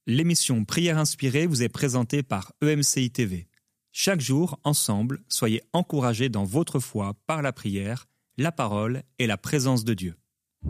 L'émission Prière inspirée vous est présentée par EMCI TV. Chaque jour, ensemble, soyez encouragés dans votre foi par la prière, la parole et la présence de Dieu.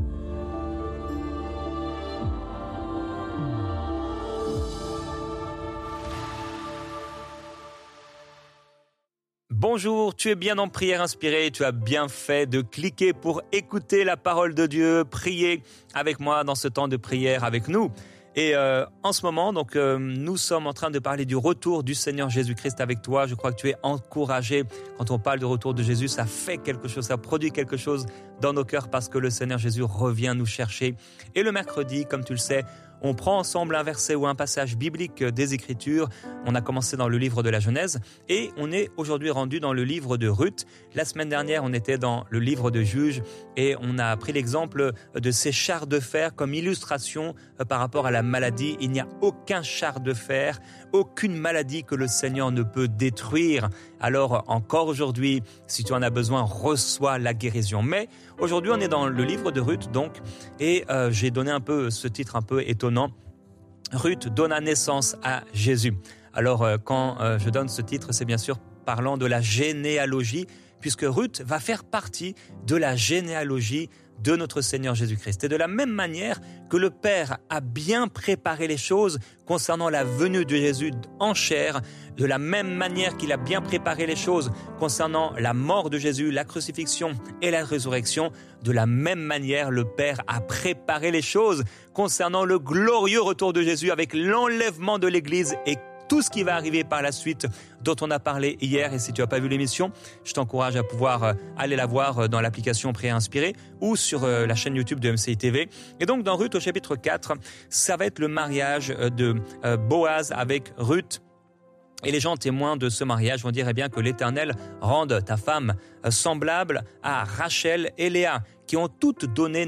Bonjour, tu es bien dans Prière inspirée, tu as bien fait de cliquer pour écouter la parole de Dieu, prier avec moi dans ce temps de prière avec nous. Et en ce moment, nous sommes en train de parler du retour du Seigneur Jésus-Christ avec toi. Je crois que tu es encouragé. Quand on parle du retour de Jésus, ça fait quelque chose, ça produit quelque chose dans nos cœurs parce que le Seigneur Jésus revient nous chercher. Et le mercredi, comme tu le sais, on prend ensemble un verset ou un passage biblique des Écritures. On a commencé dans le livre de la Genèse et on est aujourd'hui rendu dans le livre de Ruth. La semaine dernière, on était dans le livre de Juges et on a pris l'exemple de ces chars de fer comme illustration par rapport à la maladie. Il n'y a aucun char de fer, aucune maladie que le Seigneur ne peut détruire. Alors encore aujourd'hui, si tu en as besoin, reçois la guérison. Mais aujourd'hui, on est dans le livre de Ruth et j'ai donné un peu ce titre un peu étonnant. Ruth donna naissance à Jésus. Alors quand je donne ce titre, c'est bien sûr parlant de la généalogie, puisque Ruth va faire partie de la généalogie de notre Seigneur Jésus-Christ. Et de la même manière que le Père a bien préparé les choses concernant la venue de Jésus en chair, de la même manière qu'il a bien préparé les choses concernant la mort de Jésus, la crucifixion et la résurrection, de la même manière le Père a préparé les choses concernant le glorieux retour de Jésus avec l'enlèvement de l'Église et tout ce qui va arriver par la suite dont on a parlé hier. Et si tu n'as pas vu l'émission, je t'encourage à pouvoir aller la voir dans l'application Prière inspirée ou sur la chaîne YouTube de EMCI TV. Et donc dans Ruth au chapitre 4, ça va être le mariage de Boaz avec Ruth. Et les gens témoins de ce mariage vont dire eh bien que l'Éternel rende ta femme semblable à Rachel et Léa, qui ont toutes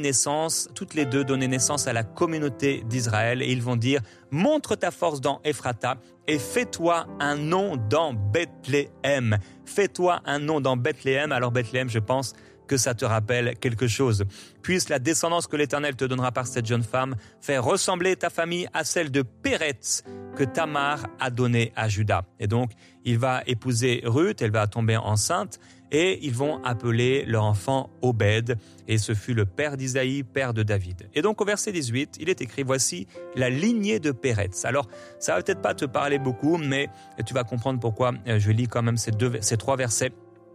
les deux donné naissance à la communauté d'Israël. Et ils vont dire montre ta force dans Ephrata et fais-toi un nom dans Bethléem. Fais-toi un nom dans Bethléem. Alors Bethléem, je pense que ça te rappelle quelque chose. Puisse la descendance que l'Éternel te donnera par cette jeune femme faire ressembler ta famille à celle de Péretz que Tamar a donnée à Juda. Et donc, il va épouser Ruth, elle va tomber enceinte et ils vont appeler leur enfant Obed. Et ce fut le père d'Isaïe, père de David. Et donc, au verset 18, il est écrit, voici la lignée de Péretz. Alors, ça va peut-être pas te parler beaucoup, mais tu vas comprendre pourquoi je lis quand même ces trois versets.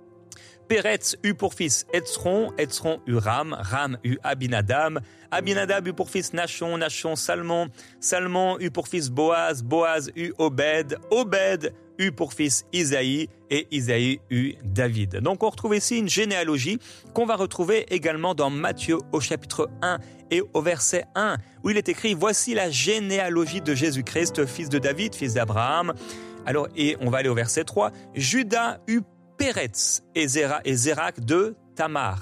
Péretz eut pour fils Hetzron, Hetzron eut Ram, Ram eut Abinadab, Abinadab eut pour fils Nachon, Nachon Salmon, Salmon eut pour fils Boaz, Boaz eut Obed, Obed eut pour fils Isaïe et Isaïe eut David. Donc on retrouve ici une généalogie qu'on va retrouver également dans Matthieu au chapitre 1 et au verset 1 où il est écrit « Voici la généalogie de Jésus-Christ, fils de David, fils d'Abraham ». Alors et on va aller au verset 3 « Judas eut Péretz et Zérak de Tamar.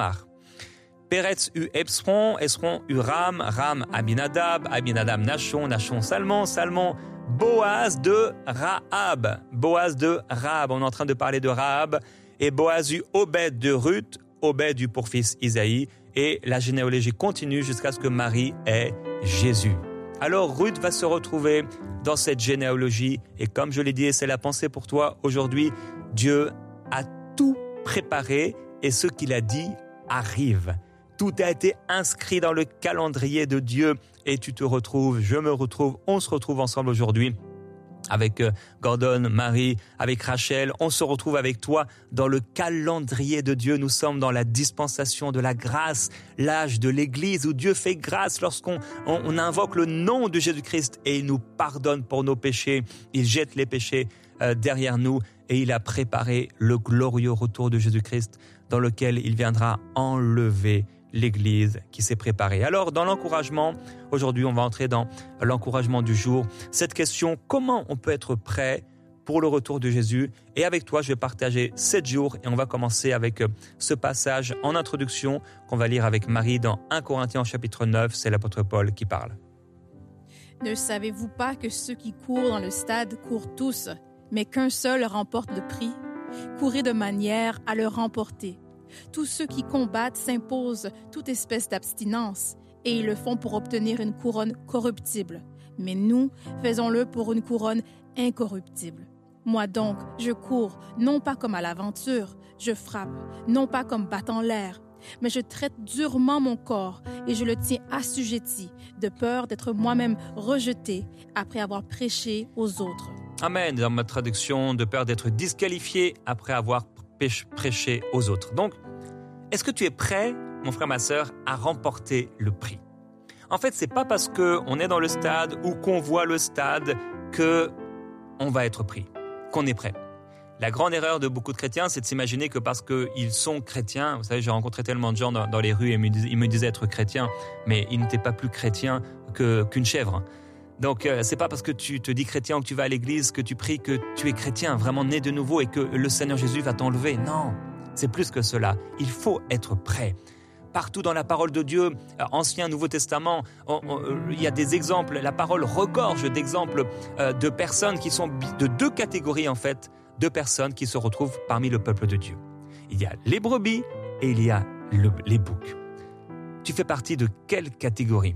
Péretz eut Hetzron, Hetzron eut Ram, Ram Abinadab, Abinadab Nachon, Nachon Salmon, Salmon Boaz de Rahab. On est en train de parler de Rahab. Et Boaz eut Obed de Ruth, Obed eut pour fils Isaïe. Et la généalogie continue jusqu'à ce que Marie ait Jésus. Alors Ruth va se retrouver dans cette généalogie. Et comme je l'ai dit, et c'est la pensée pour toi aujourd'hui, Dieu a tout préparé et ce qu'il a dit arrive. Tout a été inscrit dans le calendrier de Dieu et tu te retrouves, je me retrouve, on se retrouve ensemble aujourd'hui avec Gordon, Marie, avec Rachel. On se retrouve avec toi dans le calendrier de Dieu. Nous sommes dans la dispensation de la grâce, l'âge de l'Église où Dieu fait grâce lorsqu'on invoque le nom de Jésus-Christ et il nous pardonne pour nos péchés. Il jette les péchés derrière nous et il a préparé le glorieux retour de Jésus-Christ dans lequel il viendra enlever l'Église qui s'est préparée. Alors, dans l'encouragement, aujourd'hui, on va entrer dans l'encouragement du jour. Cette question, comment on peut être prêt pour le retour de Jésus? Et avec toi, je vais partager 7 jours et on va commencer avec ce passage en introduction qu'on va lire avec Marie dans 1 Corinthiens chapitre 9. C'est l'apôtre Paul qui parle. Ne savez-vous pas que ceux qui courent dans le stade courent tous, mais qu'un seul remporte le prix? Courez de manière à le remporter. Tous ceux qui combattent s'imposent toute espèce d'abstinence, et ils le font pour obtenir une couronne corruptible. mais nous, faisons-le pour une couronne incorruptible. Moi donc, je cours, non pas comme à l'aventure, je frappe, non pas comme battant l'air, mais je traite durement mon corps et je le tiens assujetti, de peur d'être moi-même rejeté après avoir prêché aux autres. Amen, dans ma traduction, de peur d'être disqualifié après avoir prêché aux autres. Donc, est-ce que tu es prêt, mon frère, ma sœur, à remporter le prix? En fait, c'est pas parce qu'on est dans le stade ou qu'on voit le stade qu'on va être pris, qu'on est prêt. La grande erreur de beaucoup de chrétiens, c'est de s'imaginer que parce qu'ils sont chrétiens, vous savez, j'ai rencontré tellement de gens dans les rues et ils me disaient être chrétiens, mais ils n'étaient pas plus chrétiens qu'une chèvre. Donc, c'est pas parce que tu te dis chrétien ou que tu vas à l'église que tu pries que tu es chrétien, vraiment né de nouveau et que le Seigneur Jésus va t'enlever. Non, c'est plus que cela. Il faut être prêt. Partout dans la parole de Dieu, Ancien, Nouveau Testament, il y a des exemples. La parole regorge d'exemples de personnes qui sont de deux catégories en fait, de personnes qui se retrouvent parmi le peuple de Dieu. Il y a les brebis et il y a les boucs. Tu fais partie de quelle catégorie?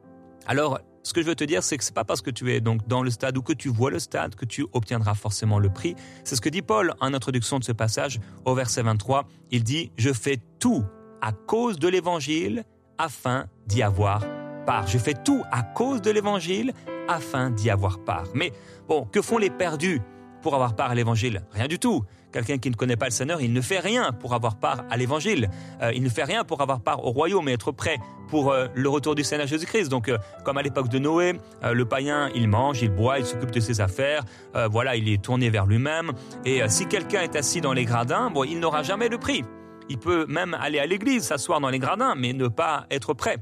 Alors, ce que je veux te dire, c'est que ce n'est pas parce que tu es donc dans le stade ou que tu vois le stade que tu obtiendras forcément le prix. C'est ce que dit Paul en introduction de ce passage au verset 23. Il dit « Je fais tout à cause de l'évangile afin d'y avoir part. » Je fais tout à cause de l'évangile afin d'y avoir part. Mais bon, que font les perdus pour avoir part à l'évangile? Rien du tout. Quelqu'un qui ne connaît pas le Seigneur, il ne fait rien pour avoir part à l'évangile. Il ne fait rien pour avoir part au royaume et être prêt pour le retour du Seigneur Jésus-Christ. Donc, comme à l'époque de Noé, le païen, il mange, il boit, il s'occupe de ses affaires. Voilà, il est tourné vers lui-même. Et si quelqu'un est assis dans les gradins, bon, il n'aura jamais le prix. Il peut même aller à l'église, s'asseoir dans les gradins, mais ne pas être prêt.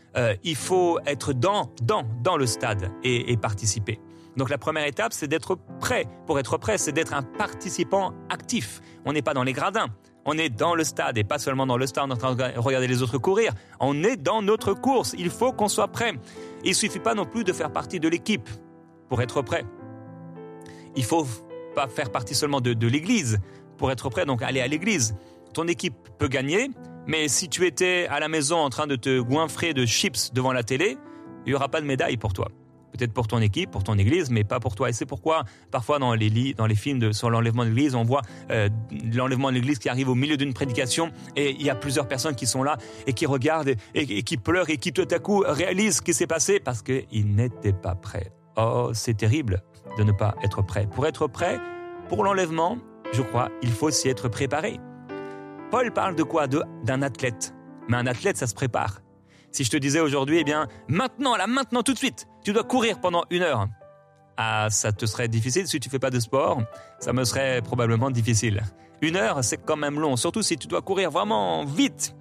Il faut être dans le stade et participer. Donc la première étape, c'est d'être prêt. Pour être prêt, c'est d'être un participant actif. On n'est pas dans les gradins, on est dans le stade et pas seulement dans le stade en train de regarder les autres courir. On est dans notre course, il faut qu'on soit prêt. Il ne suffit pas non plus de faire partie de l'équipe pour être prêt. Il ne faut pas faire partie seulement de l'église pour être prêt, donc aller à l'église. Ton équipe peut gagner, mais si tu étais à la maison en train de te goinfrer de chips devant la télé, il n'y aura pas de médaille pour toi. Peut-être pour ton équipe, pour ton église, mais pas pour toi. Et c'est pourquoi, parfois, dans les films sur l'enlèvement de l'église, on voit l'enlèvement de l'église qui arrive au milieu d'une prédication et il y a plusieurs personnes qui sont là et qui regardent et qui pleurent et qui tout à coup réalisent ce qui s'est passé parce qu'ils n'étaient pas prêts. Oh, c'est terrible de ne pas être prêt. Pour être prêt, pour l'enlèvement, je crois, il faut s'y être préparé. Paul parle de quoi? D'un athlète. Mais un athlète, ça se prépare. Si je te disais aujourd'hui, eh bien, maintenant, tout de suite, tu dois courir pendant 1 heure. Ah, ça te serait difficile si tu ne fais pas de sport. Ça me serait probablement difficile. 1 heure, c'est quand même long, surtout si tu dois courir vraiment vite.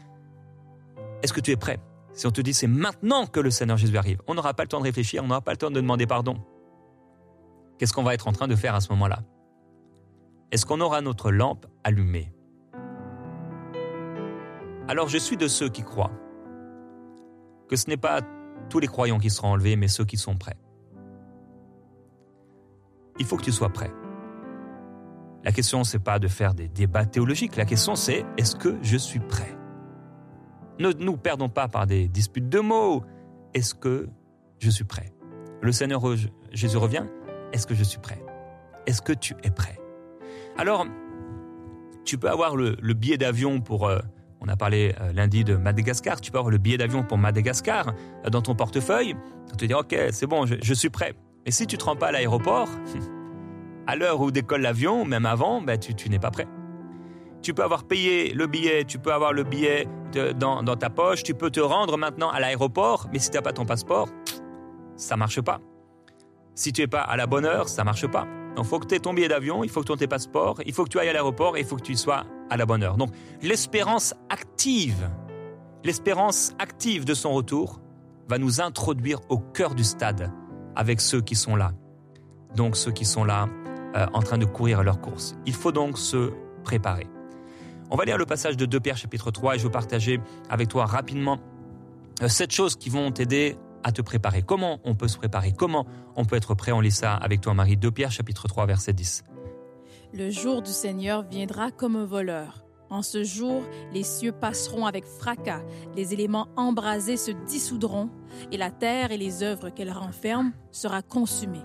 Est-ce que tu es prêt? Si on te dit c'est maintenant que le Seigneur Jésus arrive, on n'aura pas le temps de réfléchir, on n'aura pas le temps de demander pardon. Qu'est-ce qu'on va être en train de faire à ce moment-là? Est-ce qu'on aura notre lampe allumée? Alors je suis de ceux qui croient que ce n'est pas tous les croyants qui seront enlevés, mais ceux qui sont prêts. Il faut que tu sois prêt. La question, ce n'est pas de faire des débats théologiques. La question, c'est est-ce que je suis prêt? Ne nous perdons pas par des disputes de mots. Est-ce que je suis prêt? Le Seigneur Jésus revient. Est-ce que je suis prêt? Est-ce que tu es prêt? Alors, tu peux avoir le billet d'avion pour... on a parlé lundi de Madagascar. Tu peux avoir le billet d'avion pour Madagascar dans ton portefeuille. Tu te dis, ok, c'est bon, je suis prêt. Mais si tu ne te rends pas à l'aéroport, à l'heure où décolle l'avion, même avant, tu n'es pas prêt. Tu peux avoir payé le billet, tu peux avoir le billet dans ta poche, tu peux te rendre maintenant à l'aéroport, mais si tu n'as pas ton passeport, ça ne marche pas. Si tu n'es pas à la bonne heure, ça ne marche pas. Donc, il faut que tu aies ton billet d'avion, il faut que tu aies tes passeports, il faut que tu ailles à l'aéroport et il faut que tu sois à la bonne heure. Donc, l'espérance active de son retour va nous introduire au cœur du stade avec ceux qui sont là. Donc, ceux qui sont là en train de courir leur course. Il faut donc se préparer. On va lire le passage de 2 Pierre chapitre 3 et je vais partager avec toi rapidement 7 choses qui vont t'aider à te préparer. Comment on peut se préparer? Comment on peut être prêt? On lit ça avec toi, Marie. 2 Pierre chapitre 3 verset 10. Le jour du Seigneur viendra comme un voleur. En ce jour, les cieux passeront avec fracas, les éléments embrasés se dissoudront, et la terre et les œuvres qu'elle renferme sera consumée.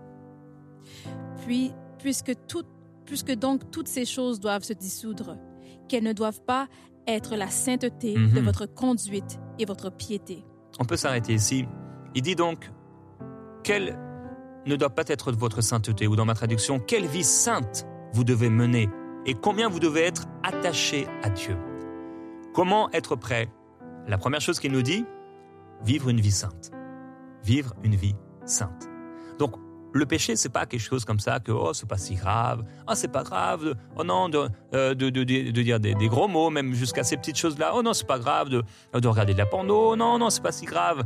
Puis, puisque donc toutes ces choses doivent se dissoudre, qu'elles ne doivent pas être la sainteté de votre conduite et votre piété. On peut s'arrêter ici. Il dit donc, quelle ne doit pas être votre sainteté, ou dans ma traduction, quelle vie sainte vous devez mener et combien vous devez être attaché à Dieu. Comment être prêt? La première chose qu'il nous dit, vivre une vie sainte. Vivre une vie sainte. Donc, le péché, c'est pas quelque chose comme ça que c'est pas si grave, c'est pas grave, de dire des gros mots, même jusqu'à ces petites choses-là. Non, c'est pas grave de regarder de la porno. Non, c'est pas si grave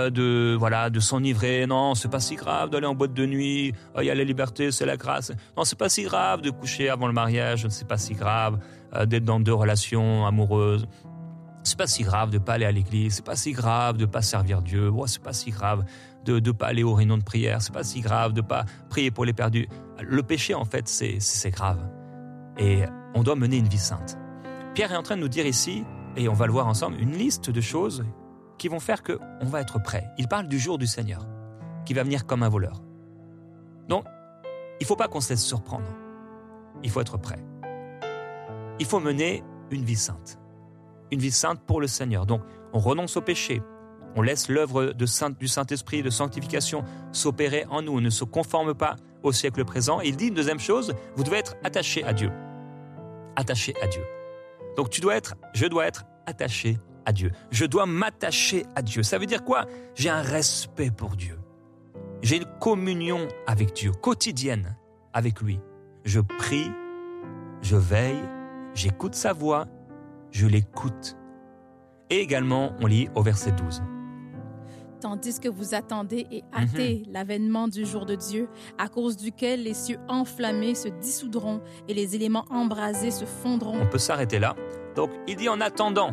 de s'enivrer. Non, c'est pas si grave d'aller en boîte de nuit. Il y a la liberté, c'est la grâce. Non, c'est pas si grave de coucher avant le mariage. C'est pas si grave d'être dans 2 relations amoureuses. C'est pas si grave de pas aller à l'église. C'est pas si grave de pas servir Dieu. C'est pas si grave de pas aller aux réunions de prière. C'est pas si grave de pas prier pour les perdus. Le péché, en fait, c'est grave. Et on doit mener une vie sainte. Pierre est en train de nous dire ici, et on va le voir ensemble, une liste de choses qui vont faire qu'on va être prêt. Il parle du jour du Seigneur, qui va venir comme un voleur. Donc, il ne faut pas qu'on se laisse surprendre. Il faut être prêt. Il faut mener une vie sainte. Une vie sainte pour le Seigneur. Donc, on renonce au péché. On laisse l'œuvre du Saint-Esprit de sanctification s'opérer en nous. On ne se conforme pas au siècle présent. Et il dit une deuxième chose, vous devez être attaché à Dieu. Attaché à Dieu. Donc je dois être attaché à Dieu. Je dois m'attacher à Dieu. Ça veut dire quoi? J'ai un respect pour Dieu. J'ai une communion avec Dieu, quotidienne avec lui. Je prie, je veille, j'écoute sa voix, je l'écoute. Et également, on lit au verset 12. Tandis que vous attendez et hâtez l'avènement du jour de Dieu, à cause duquel les cieux enflammés se dissoudront et les éléments embrasés se fondront. On peut s'arrêter là. Donc, il dit en attendant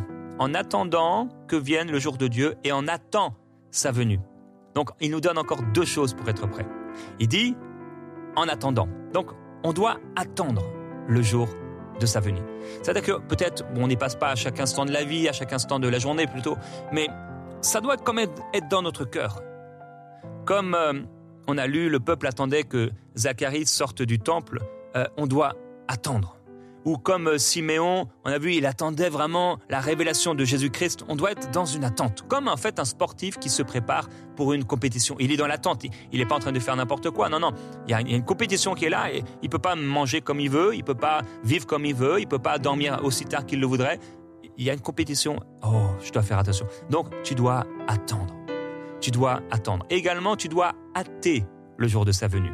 que vienne le jour de Dieu et en attend sa venue. Donc, il nous donne encore 2 choses pour être prêt. Il dit en attendant. Donc, on doit attendre le jour de sa venue. C'est-à-dire que peut-être, on n'y passe pas à chaque instant de la vie, à chaque instant de la journée plutôt, mais ça doit quand même être dans notre cœur. Comme on a lu, le peuple attendait que Zacharie sorte du temple, on doit attendre. Ou comme Siméon, on a vu, il attendait vraiment la révélation de Jésus-Christ. On doit être dans une attente. Comme en fait un sportif qui se prépare pour une compétition. Il est dans l'attente. Il n'est pas en train de faire n'importe quoi. Non. Il y a une compétition qui est là et il ne peut pas manger comme il veut. Il ne peut pas vivre comme il veut. Il ne peut pas dormir aussi tard qu'il le voudrait. Il y a une compétition. Je dois faire attention. Donc, tu dois attendre. Tu dois attendre. Également, tu dois hâter le jour de sa venue.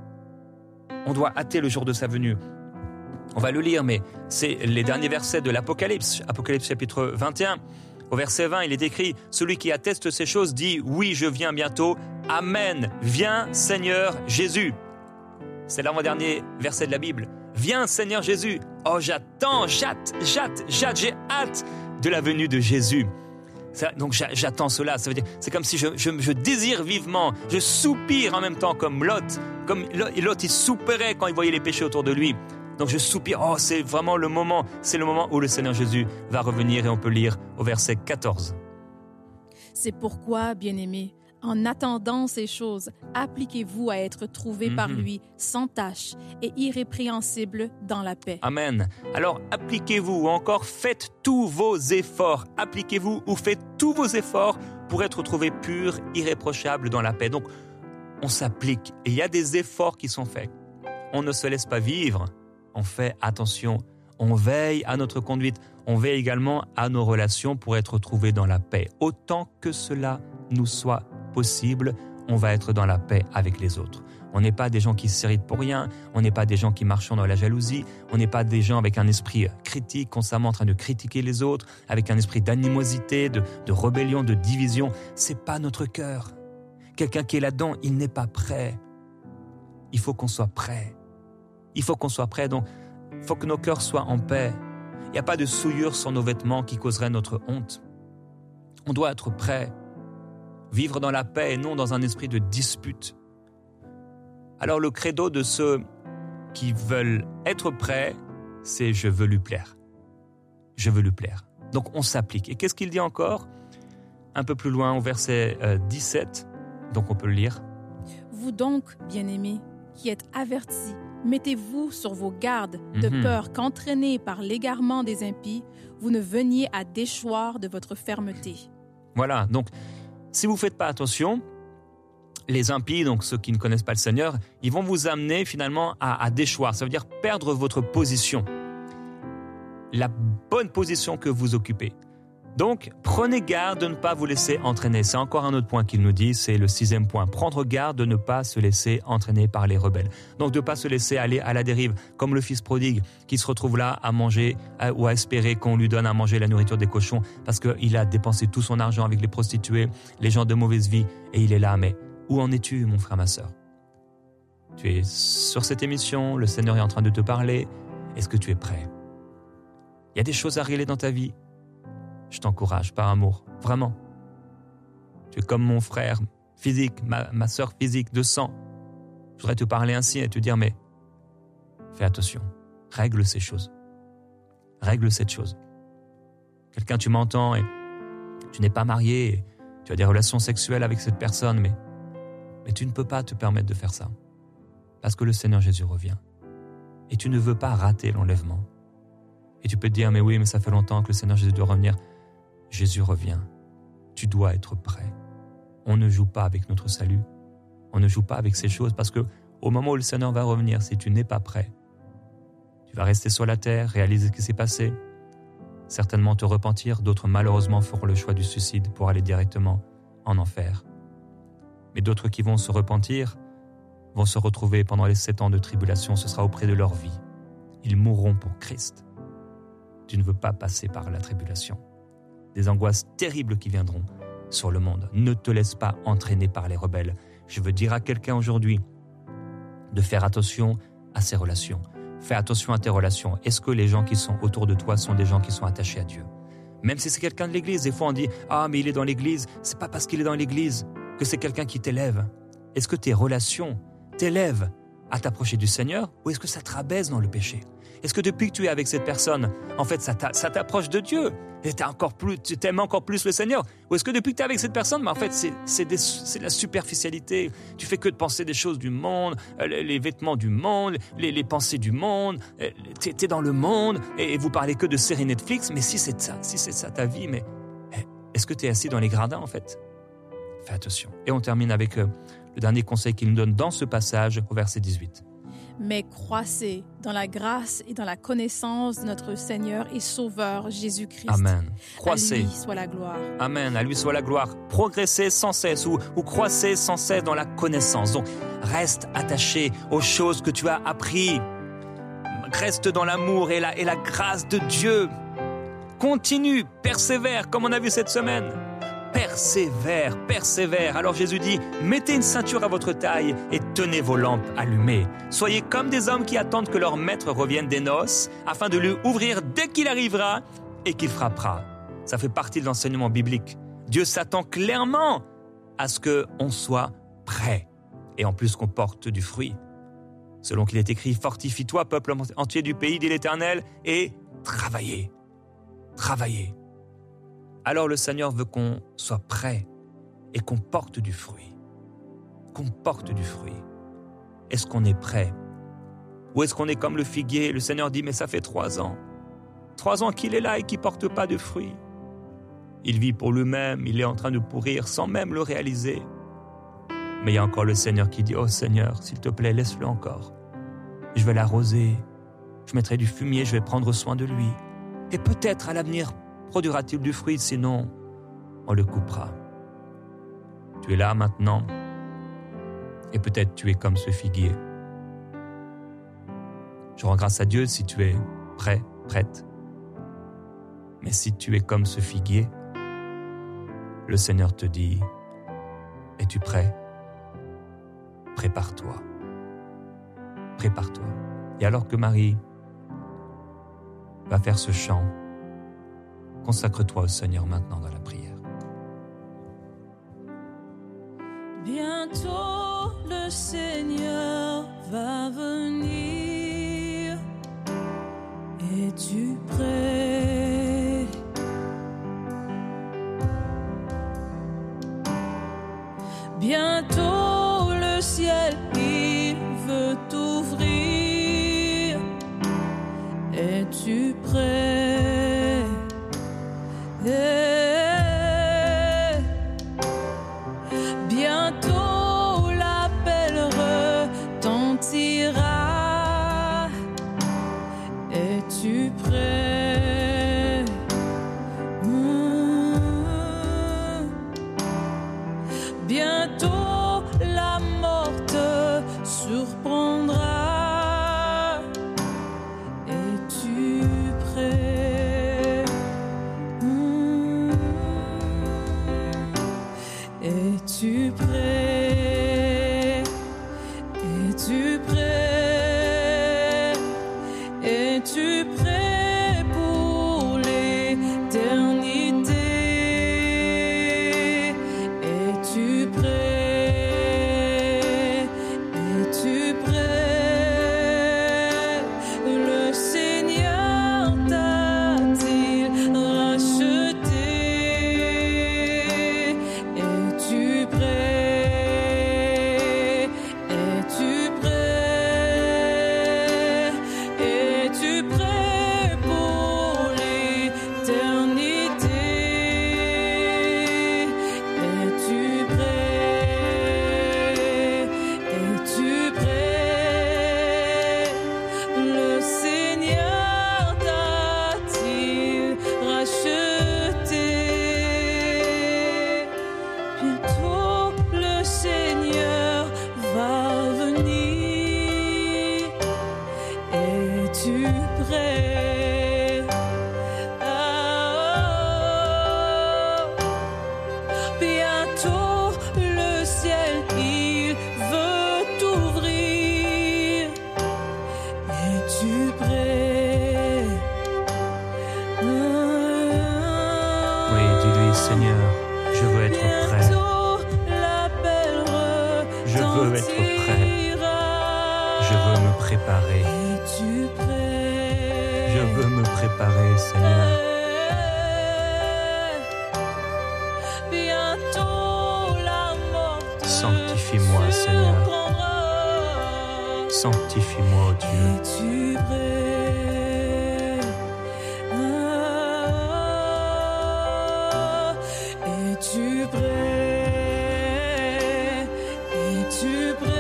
On doit hâter le jour de sa venue. On va le lire, mais c'est les derniers versets de l'Apocalypse. Apocalypse chapitre 21. Au verset 20, il est écrit « Celui qui atteste ces choses dit « Oui, je viens bientôt. Amen. Viens, Seigneur Jésus. » C'est l'avant-dernier verset de la Bible. « Viens, Seigneur Jésus. » J'attends, j'ai hâte de la venue de Jésus. Donc j'attends cela. Ça veut dire, c'est comme si je désire vivement, je soupire en même temps comme Lot. Comme Lot, il soupirait quand il voyait les péchés autour de lui. Donc je soupire, c'est vraiment le moment, c'est le moment où le Seigneur Jésus va revenir et on peut lire au verset 14. C'est pourquoi, bien-aimés, en attendant ces choses, appliquez-vous à être trouvés par lui sans tache et irrépréhensibles dans la paix. Amen. Alors appliquez-vous ou encore faites tous vos efforts. Appliquez-vous ou faites tous vos efforts pour être trouvés purs, irréprochables dans la paix. Donc on s'applique et il y a des efforts qui sont faits. On ne se laisse pas vivre. On fait attention, on veille à notre conduite, on veille également à nos relations pour être trouvés dans la paix. Autant que cela nous soit possible, on va être dans la paix avec les autres. On n'est pas des gens qui s'irritent pour rien, on n'est pas des gens qui marchent dans la jalousie, on n'est pas des gens avec un esprit critique, constamment en train de critiquer les autres, avec un esprit d'animosité, de rébellion, de division. C'est pas notre cœur. Quelqu'un qui est là-dedans, il n'est pas prêt. Il faut qu'on soit prêt. Il faut qu'on soit prêt, donc il faut que nos cœurs soient en paix. Il n'y a pas de souillure sur nos vêtements qui causerait notre honte. On doit être prêt, vivre dans la paix et non dans un esprit de dispute. Alors le credo de ceux qui veulent être prêts, c'est « je veux lui plaire ». je veux lui plaire. Donc on s'applique. Et qu'est-ce qu'il dit encore ? Un peu plus loin, au verset 17, donc on peut le lire. Vous donc, bien-aimés, qui êtes avertis, mettez-vous sur vos gardes, de peur qu'entraînés par l'égarement des impies, vous ne veniez à déchoir de votre fermeté. Voilà, donc si vous ne faites pas attention, les impies, donc ceux qui ne connaissent pas le Seigneur, ils vont vous amener finalement à déchoir. Ça veut dire perdre votre position, la bonne position que vous occupez. Donc, prenez garde de ne pas vous laisser entraîner. C'est encore un autre point qu'il nous dit, c'est le 6e point. Prendre garde de ne pas se laisser entraîner par les rebelles. Donc, de ne pas se laisser aller à la dérive, comme le fils prodigue qui se retrouve là à manger ou à espérer qu'on lui donne à manger la nourriture des cochons parce qu'il a dépensé tout son argent avec les prostituées, les gens de mauvaise vie, et il est là. Mais où en es-tu, mon frère, ma sœur ? Tu es sur cette émission, le Seigneur est en train de te parler. Est-ce que tu es prêt ? Il y a des choses à régler dans ta vie. Je t'encourage par amour, vraiment. Tu es comme mon frère physique, ma sœur physique de sang. Je voudrais te parler ainsi et te dire, mais fais attention, règle ces choses. Règle cette chose. Quelqu'un, tu m'entends et tu n'es pas marié, et tu as des relations sexuelles avec cette personne, mais tu ne peux pas te permettre de faire ça. Parce que le Seigneur Jésus revient. Et tu ne veux pas rater l'enlèvement. Et tu peux te dire, mais oui, mais ça fait longtemps que le Seigneur Jésus doit revenir. Jésus revient. Tu dois être prêt. On ne joue pas avec notre salut. On ne joue pas avec ces choses parce que au moment où le Seigneur va revenir, si tu n'es pas prêt, tu vas rester sur la terre, réaliser ce qui s'est passé, certainement te repentir. D'autres, malheureusement, feront le choix du suicide pour aller directement en enfer. Mais d'autres qui vont se repentir vont se retrouver pendant les 7 ans de tribulation. Ce sera auprès de leur vie. Ils mourront pour Christ. Tu ne veux pas passer par la tribulation. Des angoisses terribles qui viendront sur le monde. Ne te laisse pas entraîner par les rebelles. Je veux dire à quelqu'un aujourd'hui de faire attention à ses relations. Fais attention à tes relations. Est-ce que les gens qui sont autour de toi sont des gens qui sont attachés à Dieu ? Même si c'est quelqu'un de l'église, des fois on dit « Ah, mais il est dans l'église ». C'est pas parce qu'il est dans l'église que c'est quelqu'un qui t'élève. Est-ce que tes relations t'élèvent à t'approcher du Seigneur ou est-ce que ça te rabaisse dans le péché ? Est-ce que depuis que tu es avec cette personne, en fait, ça t'approche de Dieu et tu t'aimes encore plus le Seigneur ? Ou est-ce que depuis que tu es avec cette personne, en fait, c'est de la superficialité. Tu fais que de penser des choses du monde, les vêtements du monde, les pensées du monde. Tu es dans le monde et vous parlez que de séries Netflix. Mais si c'est ça ta vie, mais est-ce que tu es assis dans les gradins, en fait ? Fais attention. Et on termine avec le dernier conseil qu'il nous donne dans ce passage au verset 18. Mais croissez dans la grâce et dans la connaissance de notre Seigneur et Sauveur Jésus-Christ. Amen. Croissez. À lui soit la gloire. Amen. À lui soit la gloire. Progressez sans cesse ou croissez sans cesse dans la connaissance. Donc, reste attaché aux choses que tu as apprises. Reste dans l'amour et la grâce de Dieu. Continue, persévère, comme on a vu cette semaine. Persévère. Alors Jésus dit, mettez une ceinture à votre taille et tenez vos lampes allumées. Soyez comme des hommes qui attendent que leur maître revienne des noces, afin de lui ouvrir dès qu'il arrivera et qu'il frappera. Ça fait partie de l'enseignement biblique. Dieu s'attend clairement à ce qu'on soit prêt et en plus qu'on porte du fruit. Selon qu'il est écrit, fortifie-toi, peuple entier du pays, dit l'Éternel, et travaillez. Alors le Seigneur veut qu'on soit prêt et qu'on porte du fruit. Est-ce qu'on est prêt ? Ou est-ce qu'on est comme le figuier ? Le Seigneur dit, mais ça fait 3 ans. 3 ans qu'il est là et qu'il ne porte pas de fruit. Il vit pour lui-même, il est en train de pourrir sans même le réaliser. Mais il y a encore le Seigneur qui dit, oh Seigneur, s'il te plaît, laisse-le encore. Je vais l'arroser, je mettrai du fumier, je vais prendre soin de lui. Et peut-être à l'avenir, produira-t-il du fruit, sinon on le coupera. Tu es là maintenant et peut-être tu es comme ce figuier. Je rends grâce à Dieu si tu es prêt, prête. Mais si tu es comme ce figuier, le Seigneur te dit, es-tu prêt ? Prépare-toi. Et alors que Marie va faire ce chant, consacre-toi au Seigneur maintenant dans la prière. Bientôt le Seigneur va venir. Es-tu prêt? Es-tu prêt? Es-tu prêt pour l'éternité? Es-tu prêt? Es-tu prêt? Le Seigneur t'a-t-il racheté? Es-tu prêt? Es-tu prêt? Es-tu prêt pour l'éternité? Es-tu prêt? Es-tu prêt? Le Seigneur t'a-t-il racheté? Bientôt le Seigneur va venir. Es-tu prêt? Bientôt le ciel il veut t'ouvrir. Es-tu prêt? Oui, dis-lui, Seigneur, je veux être prêt. Bientôt l'appel Je veux être prêt. retentira. Je veux me préparer. Es-tu prêt? Je veux me préparer, Seigneur. Bientôt la mort te Sanctifie-moi, Seigneur. surprendra. Sanctifie-moi, oh Dieu. Es-tu prêt? Es-tu prêt? Es-tu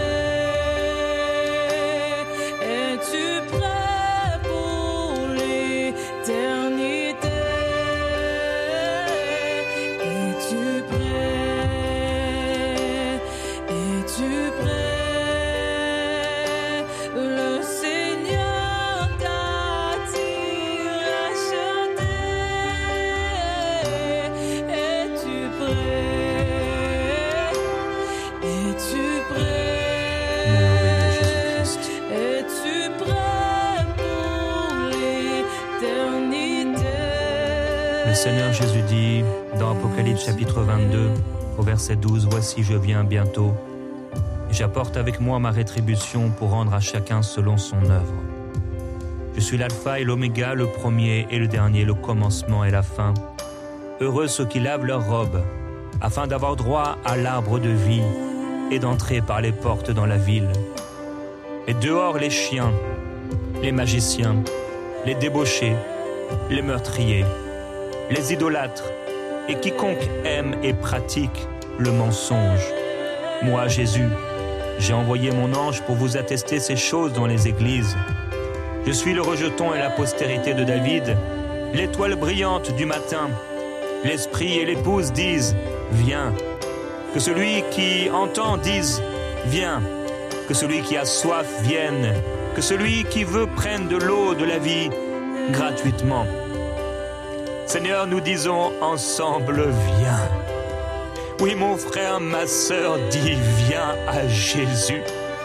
prêt? Es-tu prêt pour l'éternité? Es-tu prêt? Es-tu prêt? Le Seigneur t'a-t-il racheté? Es-tu prêt? Es-tu prêt? Merveilleux Jésus-Christ. Es-tu prêt pour l'éternité? Le Seigneur Jésus dit dans Apocalypse chapitre 22, au verset 12, « Voici, je viens bientôt. J'apporte avec moi ma rétribution pour rendre à chacun selon son œuvre. Je suis l'alpha et l'oméga, le premier et le dernier, le commencement et la fin. Heureux ceux qui lavent leurs robes, afin d'avoir droit à l'arbre de vie et d'entrer par les portes dans la ville. Et dehors les chiens, les magiciens, les débauchés, les meurtriers, les idolâtres et quiconque aime et pratique le mensonge. Moi, Jésus, j'ai envoyé mon ange pour vous attester ces choses dans les églises. Je suis le rejeton et la postérité de David, l'étoile brillante du matin. L'esprit et l'épouse disent « Viens ». Que celui qui entend dise « Viens ». Que celui qui a soif vienne. Que celui qui veut prenne de l'eau de la vie gratuitement. Seigneur, nous disons ensemble « Viens ». Oui, mon frère, ma sœur, dis « Viens à Jésus ».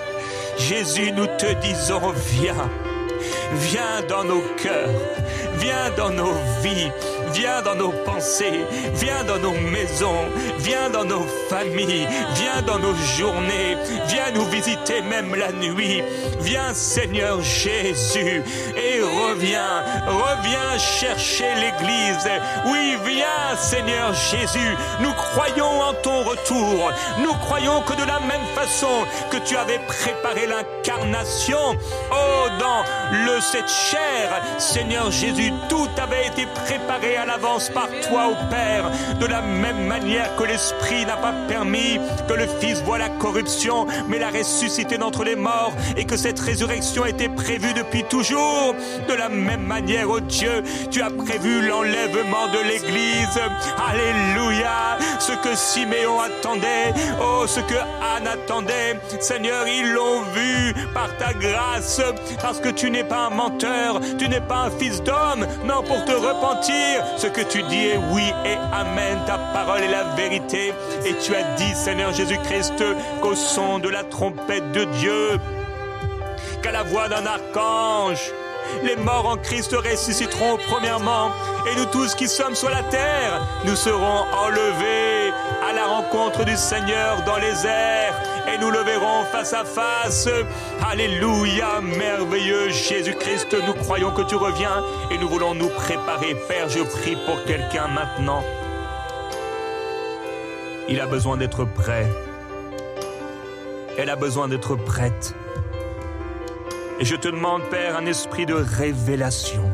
Jésus, nous te disons « Viens ». Viens dans nos cœurs, viens dans nos vies, viens dans nos pensées, viens dans nos maisons, viens dans nos familles, viens dans nos journées, viens nous visiter même la nuit. Viens Seigneur Jésus et reviens chercher l'Église. Oui, viens Seigneur Jésus, nous croyons en ton retour. Nous croyons que de la même façon que tu avais préparé l'incarnation, dans cette chair, Seigneur Jésus, tout avait été préparé à l'avance par toi, ô Père, de la même manière que l'Esprit n'a pas permis que le Fils voie la corruption, mais l'a ressuscité d'entre les morts, et que cette résurrection était prévue depuis toujours. De la même manière, ô Dieu, tu as prévu l'enlèvement de l'Église. Alléluia. Ce que Siméon attendait, ce que Anne attendait, Seigneur, ils l'ont vu par ta grâce, parce que tu n'es pas un menteur, tu n'es pas un fils d'homme, non, pour te repentir. Ce que tu dis est oui et amen, ta parole est la vérité. Et tu as dit, Seigneur Jésus-Christ, qu'au son de la trompette de Dieu, qu'à la voix d'un archange. Les morts en Christ ressusciteront premièrement, et nous tous qui sommes sur la terre, nous serons enlevés à la rencontre du Seigneur dans les airs, et nous le verrons face à face. Alléluia, merveilleux Jésus-Christ, nous croyons que tu reviens, et nous voulons nous préparer. Père, je prie pour quelqu'un maintenant. Il a besoin d'être prêt. Elle a besoin d'être prête. Et je te demande, Père, un esprit de révélation.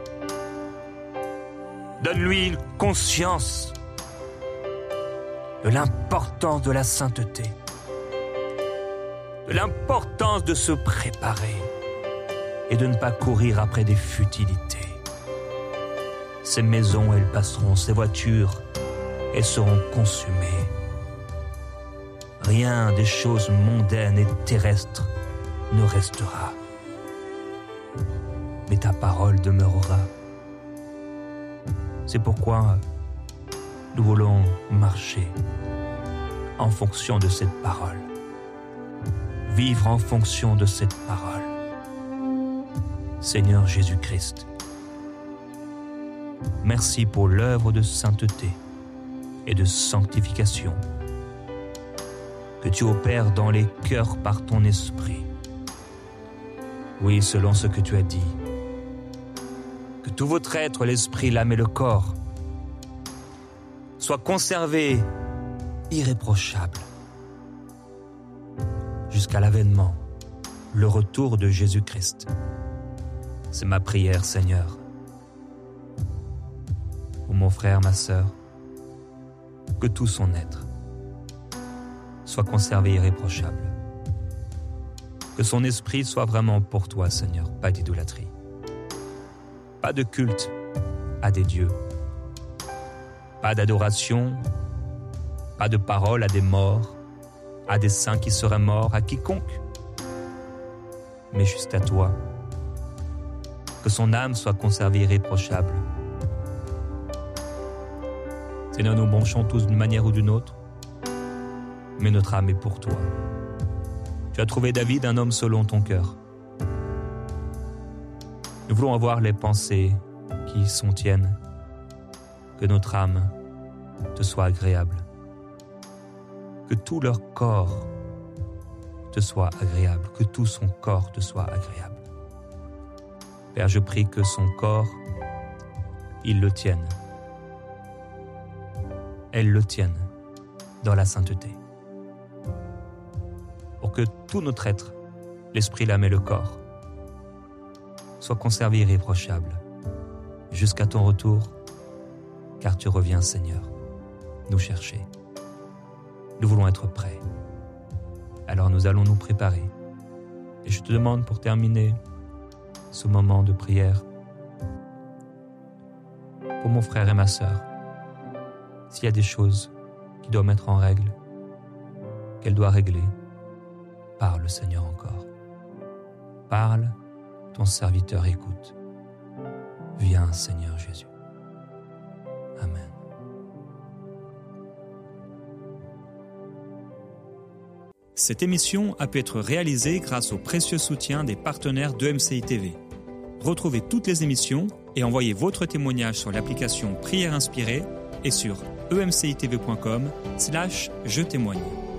Donne-lui une conscience de l'importance de la sainteté, de l'importance de se préparer et de ne pas courir après des futilités. Ces maisons, elles passeront, ces voitures, elles seront consumées. Rien des choses mondaines et terrestres ne restera. Mais ta parole demeurera. C'est pourquoi nous voulons marcher en fonction de cette parole, vivre en fonction de cette parole. Seigneur Jésus-Christ, merci pour l'œuvre de sainteté et de sanctification que tu opères dans les cœurs par ton esprit. Oui, selon ce que tu as dit, que tout votre être, l'esprit, l'âme et le corps, soient conservés irréprochables jusqu'à l'avènement, le retour de Jésus-Christ. C'est ma prière, Seigneur, pour mon frère, ma sœur, que tout son être soit conservé irréprochable. Que son esprit soit vraiment pour toi, Seigneur, pas d'idolâtrie. Pas de culte à des dieux, pas d'adoration, pas de parole à des morts, à des saints qui seraient morts, à quiconque, mais juste à toi. Que son âme soit conservée irréprochable. Seigneur, nous branchons tous d'une manière ou d'une autre, mais notre âme est pour toi. Tu as trouvé David, un homme selon ton cœur. Nous voulons avoir les pensées qui sont tiennes, que notre âme te soit agréable, que tout leur corps te soit agréable, que tout son corps te soit agréable. Père, je prie que son corps, il le tienne, elle le tienne dans la sainteté, pour que tout notre être, l'esprit, l'âme et le corps, soit conservé irréprochable jusqu'à ton retour, car tu reviens, Seigneur, nous chercher. Nous voulons être prêts. Alors nous allons nous préparer. Et je te demande pour terminer ce moment de prière, pour mon frère et ma sœur, s'il y a des choses qui doivent mettre en règle, qu'elle doit régler, parle, Seigneur, encore. Parle, ton serviteur écoute. Viens, Seigneur Jésus. Amen. Cette émission a pu être réalisée grâce au précieux soutien des partenaires d'EMCI TV. Retrouvez toutes les émissions et envoyez votre témoignage sur l'application Prière Inspirée et sur emcitv.com/je témoigne.